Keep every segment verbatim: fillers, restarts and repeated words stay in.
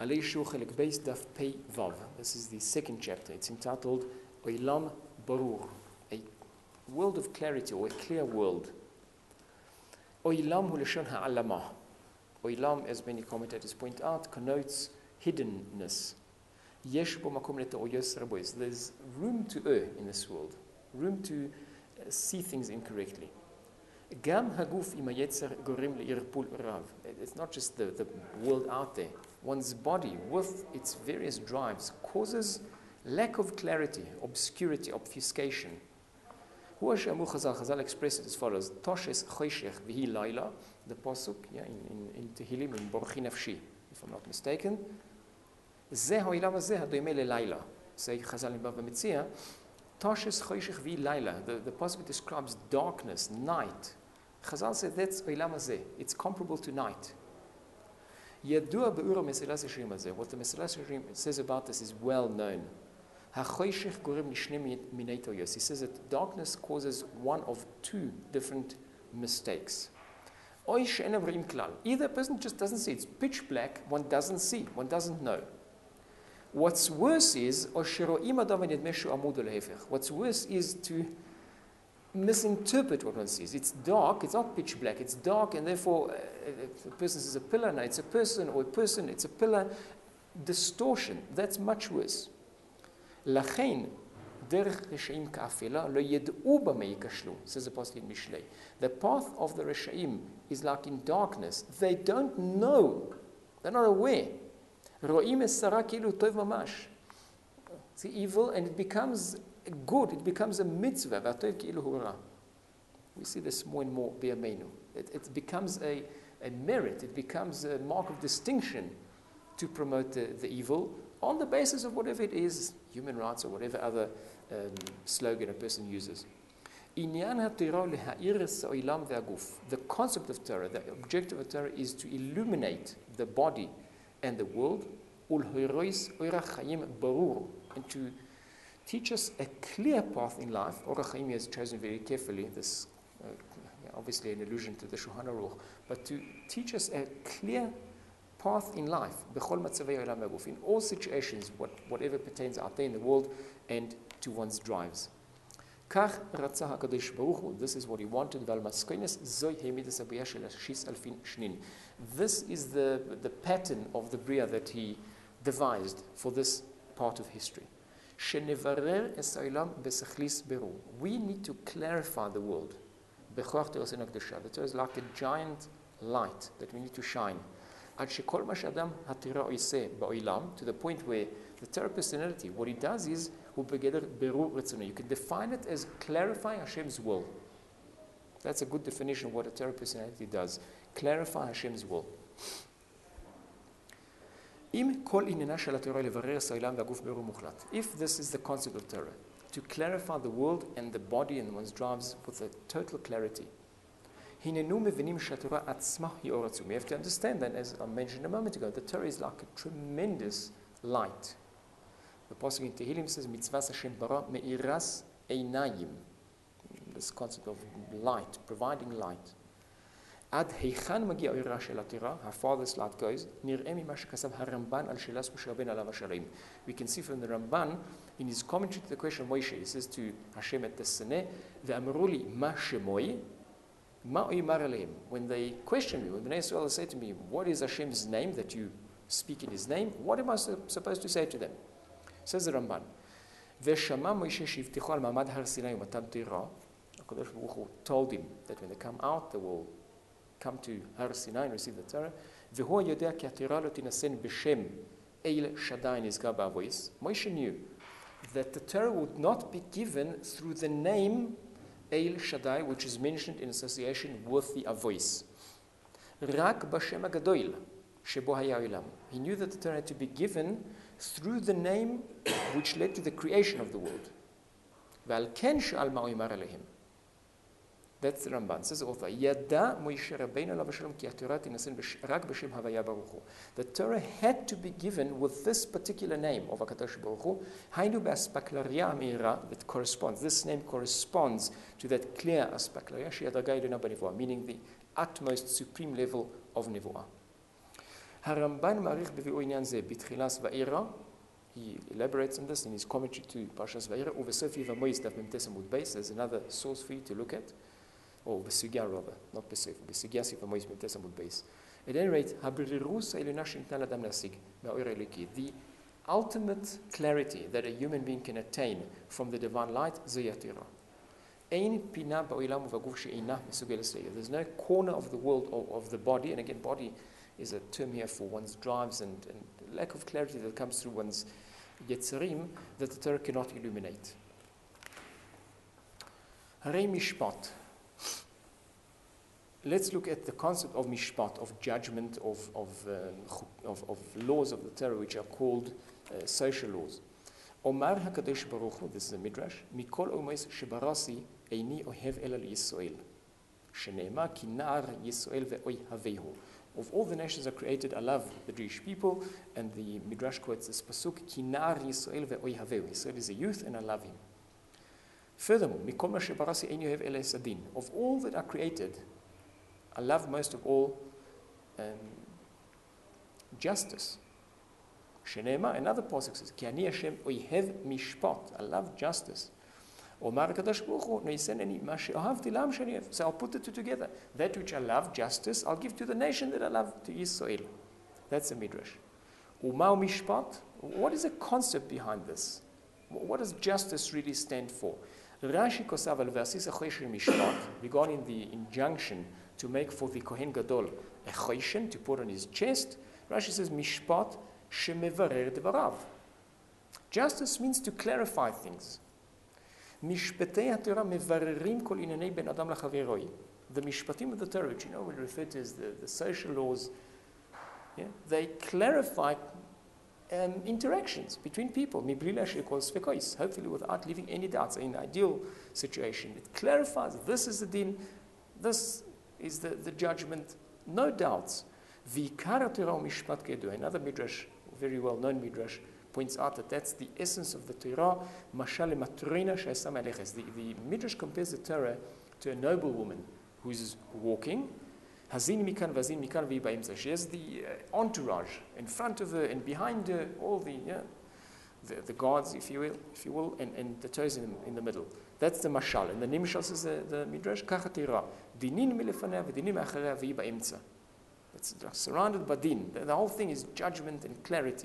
Aleishu Chelek Beis Daf Pei Vav. This is the second chapter. It's entitled Oilam Barur, a world of clarity or a clear world. Oilam hu lashon ha'alama. Oilam, as many commentators point out, connotes hiddenness. Yesh bo makom leta'oyos rabois. There's room to err in this world, room to uh, see things incorrectly. Gam haguf im hayetzer gorem le'irpul rav. It's not just the, the world out there. One's body, with its various drives, causes lack of clarity, obscurity, obfuscation. Hu Hashem Chazal, Chazal expressed it as follows: Toshes choshech v'hi laila. The pasuk, yeah, in in, in Tehillim, in Baruchi Nafshi, if I'm not mistaken. Zeh ha'olam hazeh hadoimeh le'laila. Say Chazal in Bava Metzia. Toshes choshech v'hi laila. The the pasuk describes darkness, night. Chazal said that's olam hazeh. It's comparable to night. Yadua be'ura Mesilas Yesharim hazeh. What the Mesilas Yesharim says about this is well known. HaChoshech gorem lishne minei toyos. He says that darkness causes one of two different mistakes. Oy she'enav re'im klal. Either a person just doesn't see. It's pitch black. One doesn't see. One doesn't know. What's worse is What's worse is to misinterpret what one sees. It's dark, it's not pitch black, it's dark, and therefore uh, if a person sees a pillar, no, it's a person, or a person, it's a pillar. Distortion, that's much worse. Lachein derech reshaim ka'afela lo yed'u b'mei yikashlu, says the Apostle in Mishlei. The path of the reshaim is like in darkness. They don't know, they're not aware. Ro'im es sara kilu tov mamash. It's evil, and it becomes good, it becomes a mitzvah. We see this more and more. It, it becomes a, a merit, it becomes a mark of distinction to promote the, the evil on the basis of whatever it is, human rights or whatever other um, slogan a person uses. The concept of Torah, the objective of Torah is to illuminate the body and the world, and to teach us a clear path in life. Orach Chaim has chosen very carefully this, uh, obviously an allusion to the Shulchan Aruch, but to teach us a clear path in life, in all situations, what, whatever pertains out there in the world and to one's drives. This is what he wanted. This is the, the pattern of the Bria that he devised for this part of history. We need to clarify the world. The Torah is like a giant light that we need to shine. To the point where the Torah personality, what it does is, you can define it as clarifying Hashem's will. That's a good definition of what a Torah personality does. Clarify Hashem's will. If this is the concept of Torah, to clarify the world and the body and one's drives with a total clarity, we have to understand that, as I mentioned a moment ago, the Torah is like a tremendous light. The Apostle in Tehillim says, Mitzvah Hashem bara me'iras einayim. This concept of light, providing light. Ad heichan magia oira shel haTorah, how far this light goes, nir'eh mima shekasav haRamban al shelas Moshe Rabbeinu alav hashalom. We can see from the Ramban, in his commentary to the question of Moshe, he says to Hashem at the Sinai, ve'amru li ma shemoi, ma oimar aleim. When they question me, when the Bnei Yisrael say to me, what is Hashem's name that you speak in His name? What am I supposed to say to them? Says the Ramban, ve'shama Moshe shivtichu al mamad har Sinai u'matan Torah. HaKadosh Baruch Hu told him that when they come out, they will come to Har Sinai and receive the Torah. V'hu yodea ki haTorah lo tinasen b'shem El Shaddai nizga ba'avois. Moshe knew that the Torah would not be given through the name El Shaddai, which is mentioned in association with the avois. Rak b'shem hagadoil shebo haya olam. He knew that the Torah had to be given through the name which led to the creation of the world. V'al ken she'al ma oimar alehem. That's the Ramban. Says the author, Yada Moshe Rabbeinu alav hashalom ki haTorah tinasen rak b'shem Havaya Baruch Hu. The Torah had to be given with this particular name of HaKadosh Baruch Hu. Hainu be'aspaklaria meira, that corresponds. This name corresponds to that clear aspaklaria she'adagai l'na b'nevuah, meaning the utmost supreme level of nevuah. הרמב"ן מעריך בביאו עניין זה בתחילת וארא, he elaborates on this in his commentary to Parshas Vayera, ובסוף יבמויס דף מ"ט עמוד בייס, there's another source for you to look at, or בסוגיה rather, not בסוף, בסוגיה יבמויס מ"ט עמוד בייס. At any rate, הברירוס העליונה שניתנה לאדם להשיג מהאור האלוקי, the ultimate clarity that a human being can attain from the divine light, זוהי התורה. אין פינה בעולם ובגוף שאינה מסוגלת להשיג. There's no corner of the world or of the body, and again, body is a term here for one's drives and, and lack of clarity that comes through one's yetzerim that the Torah cannot illuminate. Harei mishpat. Let's look at the concept of mishpat, of judgment, of, of, um, of, of laws of the Torah, which are called uh, social laws. Omar HaKadosh Baruch Hu, this is a midrash, mikol omeis shebarasi eini ohev ela Yisrael. Shene'emar ki na'ar Yisrael ve'oihavehu. Of all the nations are created, I love the Jewish people, and the midrash quotes this pasuk, ki na'ar Yisrael ve'oihavehu. Yisrael is a youth, and I love him. Furthermore, mikol ma shebarasi eini ohev ela Sadin. Of all that are created, I love most of all um, justice. Shenema, another pasuk says, Ki ani Hashem oihev mishpat. I love justice. Omar HaKadosh Baruch Hu, no'iseneni ma she'ahavti l'am sheni ohev. So I'll put the two together. That which I love, justice, I'll give to the nation that I love, to Yisrael. That's a midrash. Umau mishpat. What is the concept behind this? What does justice really stand for? Rashi kosav al versis achoishen mishpat, regarding the injunction to make for the Kohen Gadol a choishen, to put on his chest. Rashi says mishpat shemevarer devarav. Justice means to clarify things. Mishpatei HaTorah mevarerim kol inyanei ben adam lachaveroi. The mishpatim of the Torah, which you know we refer to as the, the social laws, yeah, they clarify um, interactions between people. Mibli lashir kol sfekois, hopefully without leaving any doubts. In an ideal situation, it clarifies this is the din, this is the, the judgment, no doubts. V'ikar HaTorah mishpat kedu. Another midrash, very well-known midrash, points out that that's the essence of the Torah. Mashal matrina she'asam aleches. The the midrash compares the Torah to a noble woman who's walking. Hazin mikan vazin mikan v'yibaimza. She has the uh, entourage in front of her and behind her, all the yeah, the, the guards, if you will, if you will, and, and the toes in the, in the middle. That's the mashal. And the nimshal says the, the midrash kach Torah dinin milefaneh v'dinim achareh v'yibaimza. It's surrounded by din. The, the whole thing is judgment and clarity.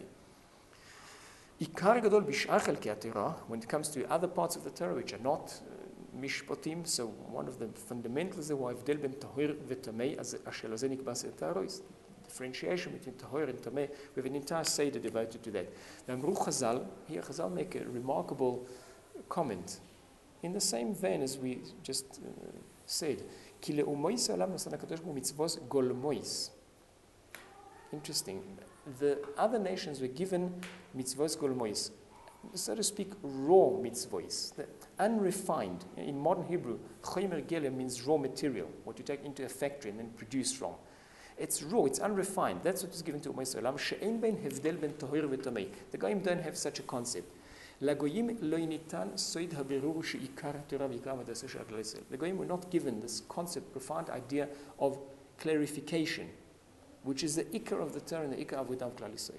Ikar gadol b'shar chelkei HaTorah, when it comes to other parts of the Torah which are not uh, mishpatim, so one of the fundamentals of ההבדל בין טהור וטמא, אשר לזה נקבע סדר is differentiation between tahor and tameh. We have an entire seder devoted to that. Now, Amru Chazal, here Chazal make a remarkable comment in the same vein as we just uh, said. Ki le'umois ha'olam nasan HaKadosh Baruch Hu mitzvos golmois. Interesting. The other nations were given mitzvos golmois, so to speak, raw mitzvos, unrefined. In modern Hebrew, chomer gelem means raw material, what you take into a factory and then produce from. It's raw, it's unrefined. That's what is given to Umayis Olam. She'ein ben hevdel ben tahor v'tamei. The Goyim don't have such a concept. Lagoyim lo yinitan soid haberur she'ikar Torah v'ikar v'daseh shel Klal Yisrael. The Goyim were not given this concept, profound idea of clarification, which is the ikar of the Torah and the ikar of Avodah Klal Yisrael.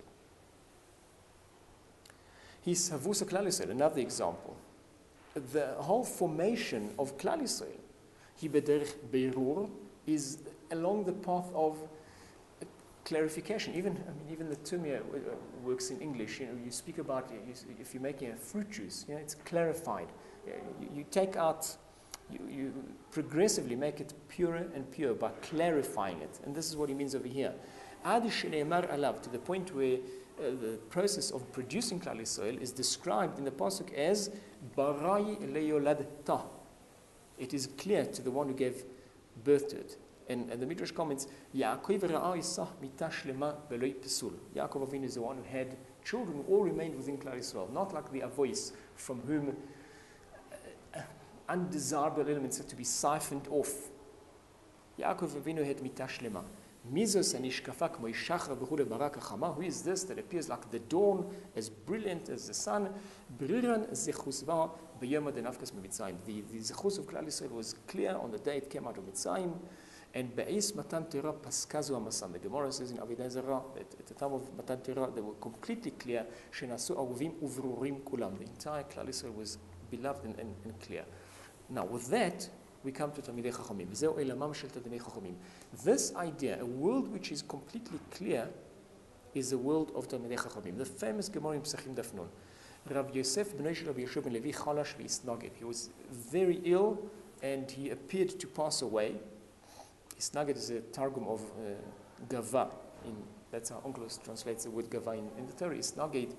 His Havusa Klal Yisrael, another example. The whole formation of Klal Yisrael, hi bederech beirur, is along the path of clarification. Even, I mean, even the term here works in English. You know, you speak about you, if you're making a fruit juice, you know, it's clarified. You, you take out, you, you progressively make it purer and purer by clarifying it. And this is what he means over here. Adi shene'emar alav, to the point where uh, the process of producing Klal Yisrael is described in the pasuk as barai leyoladta. It is clear to the one who gave birth to it. And, and the Midrash comments, Yaakov ra'a Isah mita shlema beloi pesul. Yaakov Avinu is the one who had children who all remained within Klal Yisrael, not like the Avois, from whom uh, undesirable elements had to be siphoned off. Yaakov Avinu had mita shlema. Mizos anishkafa k'mo yishachar b'chule barak hachama. Who is this that appears like the dawn, as brilliant as the sun? Briran zechusva b'yom hadenafkas mitzrayim. The the zechus of Klal Yisrael was clear on the day it came out of Mitzrayim. And Be'ez Matan Torah Paskazu Amasan. The Gemara says in Avodah Zarah, at, at the time of Matan Torah, they were completely clear. Shenasu Avuvim Uvrurim Kulam. The entire Klal Yisrael was beloved and, and, and clear. Now, with that, we come to Talmidei Chachamim. Zeu Eilamam Shel Talmidei Chachamim. This idea, a world which is completely clear, is the world of Talmidei Chachamim. The famous Gemara in Pesachim Daf Nun. Rav Yosef Bnei Shel Rabbi Yeshua ben Levi Chalash v'Isnaged. He was very ill and he appeared to pass away. Isnaged is a targum of uh, Gava. In, that's how Onkelos translates the word Gava in, in the Torah. Isnaged.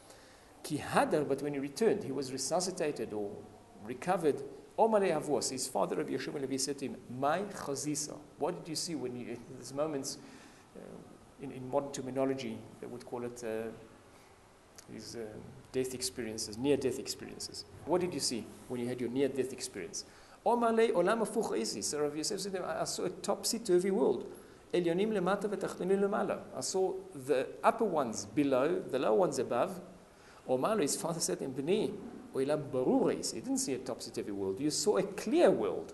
Ki hadar, but when he returned, he was resuscitated or recovered. Omalei Avos, his father Rabbi Yeshua ben Levi said to him, "My chazisa." What did you see when you, in these moments, uh, in, in modern terminology, they would call it uh, these uh, death experiences, near-death experiences. What did you see when you had your near-death experience? Omalei olam hafuch isi. So Rabbi Yosef said to him, I saw a topsy-turvy world. Elyonim lemata v'tachtonim lemala. I saw the upper ones below, the lower ones above. Omalei, his father said to him, B'nei, olam barur is. He didn't see a topsy-turvy world. You saw a clear world.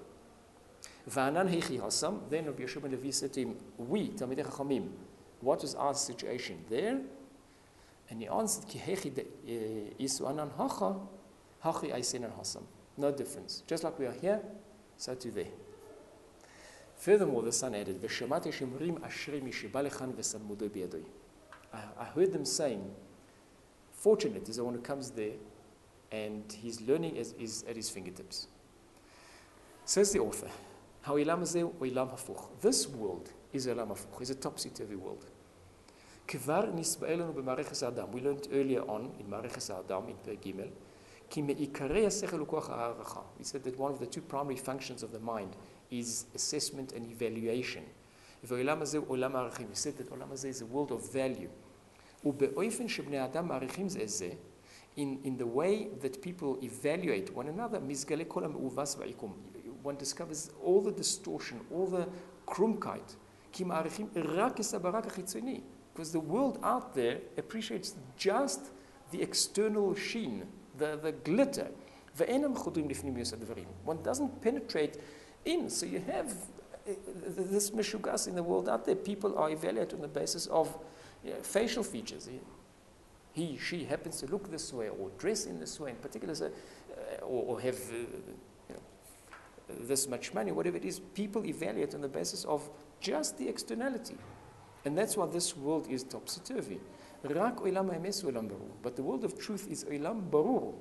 V'anan heichi hasam. Then Rabbi Yeshua ben Levi said to him, we, Talmidei Chachamim, what was our situation there? And he answered, Ki hechi isu anan hacha, hachi aisenan hasam. No difference. Just like we are here, so too there. Furthermore, the son added, V'shamati shemrim ashrei mi sheba lechan v'salmudoi biyadoi. I heard them saying, fortunate is the one who comes there and his learning is, is at his fingertips. Says the author, Ha'olam hazeh olam hafuch. This world is olam hafuch, is a topsy-turvy world. Kvar nisba'elenu b'mareches Adam. We learned earlier on in Mareches Adam in Per Gimel. Ki me'ikarei hasechel u'koach ha'aracha. We said that one of the two primary functions of the mind is assessment and evaluation. V'olam hazeh olam ha'arachim. We said that olam hazeh is a world of value. U'be'oifen shebnei Adam ma'arichim zeh zeh. In in the way that people evaluate one another, mizgale kol ha'me'uvas va'ikum. One discovers all the distortion, all the krumkeit. Ki ma'arichim rak es habarak hachitzoni. Because the world out there appreciates just the external sheen, the, the glitter. One doesn't penetrate in. So you have this mishugas in the world out there. People are evaluated on the basis of you know, facial features. He, she happens to look this way or dress in this way in particular, uh, or, or have uh, you know, this much money, whatever it is. People evaluate on the basis of just the externality. And that's why this world is topsy-turvy. Rak olam ha'emes olam barur. But the world of truth is olam barur.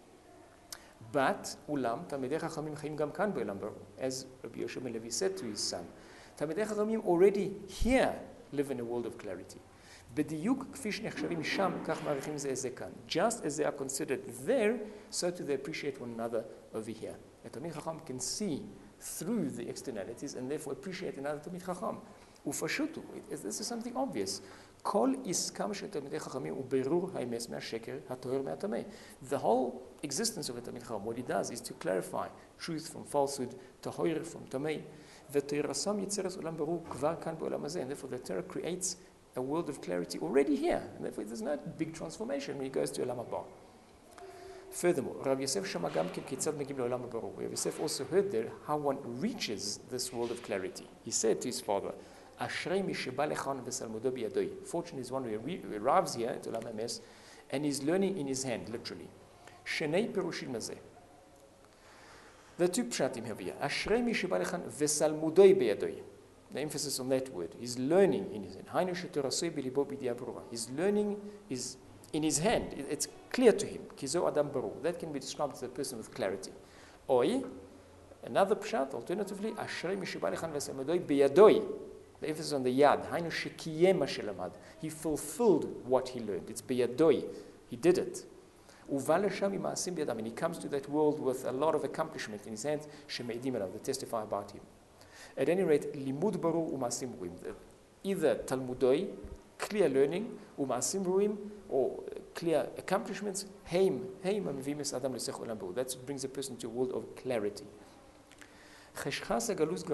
But ulam, Talmidei Chachamim chayim gam kan b'olam barur. As Rabbi Yeshua ben Levi said to his son, Talmidei Chachamim already here live in a world of clarity. B'diyuk kfi sh'nechshavim sham, kach ma'arichim zeh zeh kan. Just as they are considered there, so too they appreciate one another over here. A Talmid Chacham can see through the externalities and therefore appreciate another Talmid Chacham. Ufashutu, this is something obvious. Kol iskam shel Talmidei Chachamim uberur ha'emes me'asheker ha'toher me'atamei. The whole existence of a Talmid Chacham, what he does is to clarify truth from falsehood, toher from tamei. V'teirasam yitzeres olam baru kvar kan b'olam hazeh. And therefore the Torah creates a world of clarity already here. And therefore there's no big transformation when he goes to Olam Haba. Furthermore, Rav Yosef shama gam ken kitzad megim le'olam haba. Rav Yosef also heard there how one reaches this world of clarity. He said to his father, Ashrei mi sheba lechan v'salmudo biyadoi. Fortunate is one who arrives here at Olam HaEmes and is learning in his hand, literally. Shenei perushim hazeh. The two pshatim have here. Ashrei mi sheba lechan v'salmudoi biyadoi. The emphasis on that word. He's learning in his hand. Hainu shetorasoi bilibo b'diya brura. His learning is in his hand. It's clear to him. Kizo adam baru. That can be described as a person with clarity. Oi, another pshat, alternatively, Ashrei mi sheba lechan v'salmudoi biyadoi. The emphasis on the yad. Hainu shekiyem ma shelamad. He fulfilled what he learned. It's biyadoi. He did it. Uva lesham ima'asim biyadam. And he comes to that world with a lot of accomplishment in his hands. Shemeidim elav. They testify about him. At any rate, limud baru u'ma'asim ruim. Either talmudoi, clear learning, u'ma'asim ruim, or clear accomplishments. Heim, heim amivim es adam l'sech olam baru. That brings a person to a world of clarity. This is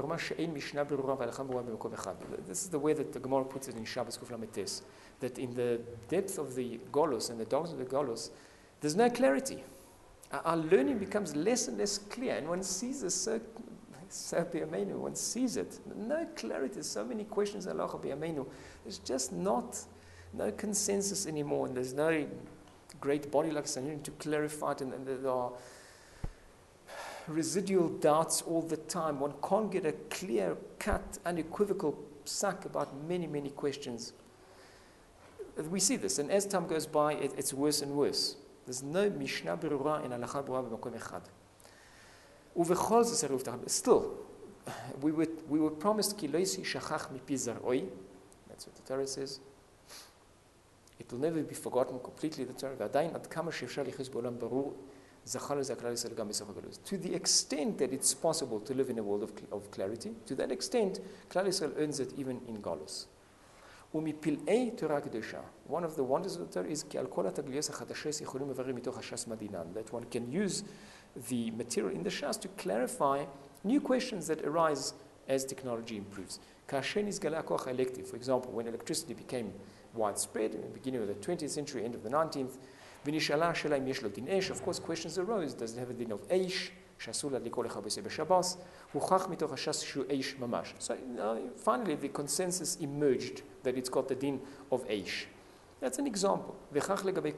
the way that the Gemara puts it in Shabbos Kuf Lamed Tes, that in the depth of the Golos and the darkness of the Golos, there's no clarity. Our learning becomes less and less clear, and one sees a so b'yameinu, one sees it. No clarity, there's so many questions, halacha b'yameinu. There's just not, no consensus anymore, and there's no great body like Sanhedrin to clarify it, and, and there are residual doubts all the time. One can't get a clear, cut, unequivocal sack about many, many questions. We see this, and as time goes by, it, it's worse and worse. There's no Mishnah Berurah in Halacha Berurah b'makom echad. Uvechol zeh, still, we were, we were promised ki lo yishachach mipi zar'oi. That's what the Torah says. It will never be forgotten completely, the Torah. V'adayin ad kama she'efshar lichuz b'olam barur zachar le'zeh klal Yisrael gam b'soch ha'galus. To the extent that it's possible to live in a world of, of clarity, to that extent, Klal Yisrael earns it even in Galus. Umipil'ei Torah Kedusha. One of the wonders of the Torah is ki al kol ha'tagliyos ha'chadashes yicholim mevarim mitoch ha'shas madinan. That one can use the material in the Shas to clarify new questions that arise as technology improves. Kashen is gala koch elective. For example, when electricity became widespread in the beginning of the twentieth century, end of the nineteenth, v'nishala shela im yesh lo din esh. Of course, questions arose. Does it have a din of eish? Shasula likol lecha b'sei b'shabas. Uchach mitoch ha'shas shu eish mamash. So uh, finally, the consensus emerged that it's got the din of eish. That's an example. This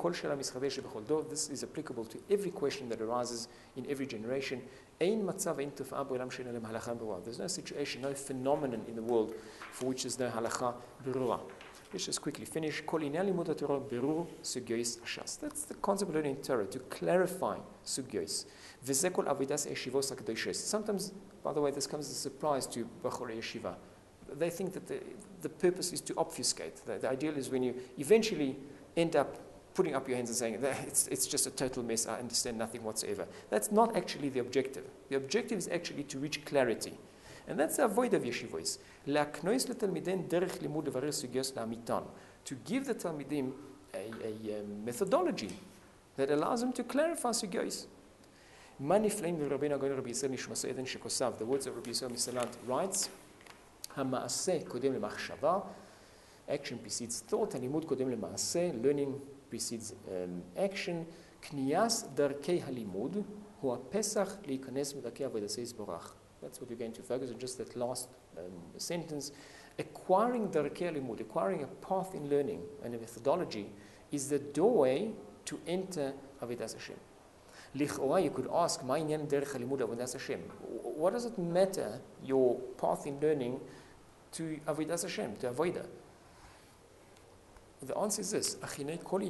is applicable to every question that arises in every generation. There's no situation, no phenomenon in the world for which there's no halacha berurah. Let's just quickly finish. That's the concept of learning Torah, to clarify sugyos. Sometimes, by the way, this comes as a surprise to Bachorei Yeshiva. They think that the, the purpose is to obfuscate. The, the ideal is when you eventually end up putting up your hands and saying, it's, it's just a total mess, I understand nothing whatsoever. That's not actually the objective. The objective is actually to reach clarity. And that's the avoid of yeshivos. To give the Talmidim a, a, a methodology that allows them to clarify sugyos. The words of Rabbi Yisrael Misalant writes, action precedes thought, and learning precedes um, action. Kniyas darkei halimud hu pesach leikanes medarkei avodas yisborach. That's what we're going to focus on, just that last um, sentence. Acquiring darkei halimud, acquiring a path in learning and a methodology, is the doorway to enter avodas Hashem. Lichora, you could ask, Ma inyan derech halimud avodas Hashem? What does it matter, your path in learning, to avodas Hashem, to avoida? The answer is this: as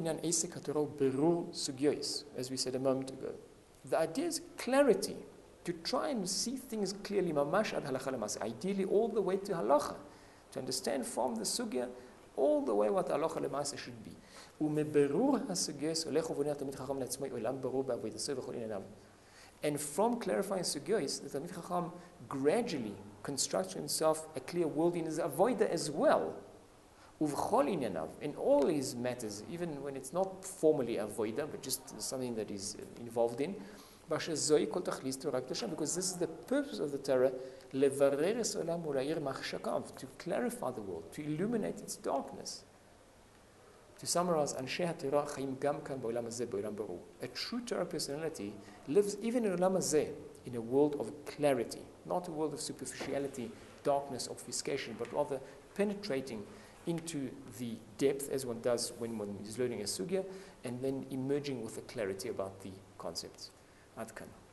we said a moment ago. The idea is clarity, to try and see things clearly, mamash ad halacha lemasa, ideally all the way to halacha, to understand from the sugya all the way what halacha lemasa should be. And from clarifying sugyos, the Talmid Chacham gradually constructs for himself a clear world in his avoida as well. In all his matters, even when it's not formally avoida, but just something that he's involved in, because this is the purpose of the Torah, to clarify the world, to illuminate its darkness. To summarize, a true Torah personality lives even in Olam Hazeh, in a world of clarity, not a world of superficiality, darkness, obfuscation, but rather penetrating into the depth, as one does when one is learning a sugya, and then emerging with a clarity about the concepts. Ad kan.